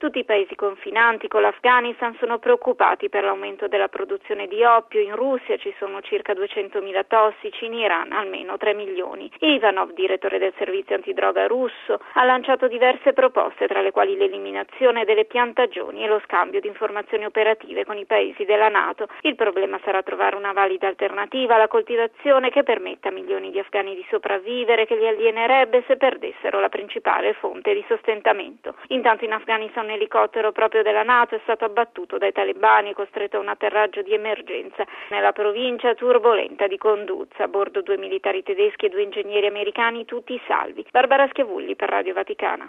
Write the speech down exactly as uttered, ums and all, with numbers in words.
Tutti i paesi confinanti con l'Afghanistan sono preoccupati per l'aumento della produzione di oppio. In Russia ci sono circa duecentomila tossici, in Iran almeno tre milioni. Ivanov, direttore del servizio antidroga russo, ha lanciato diverse proposte, tra le quali l'eliminazione delle piantagioni e lo scambio di informazioni operative con i paesi della NATO. Il problema sarà trovare una valida alternativa alla coltivazione che permetta a milioni di afghani di sopravvivere, che li alienerebbe se perdessero la principale fonte di sostentamento. Intanto in Afghanistan un elicottero proprio della NATO è stato abbattuto dai talebani e costretto a un atterraggio di emergenza nella provincia turbolenta di Kunduz. A bordo due militari tedeschi e due ingegneri americani, tutti salvi. Barbara Schiavulli per Radio Vaticana.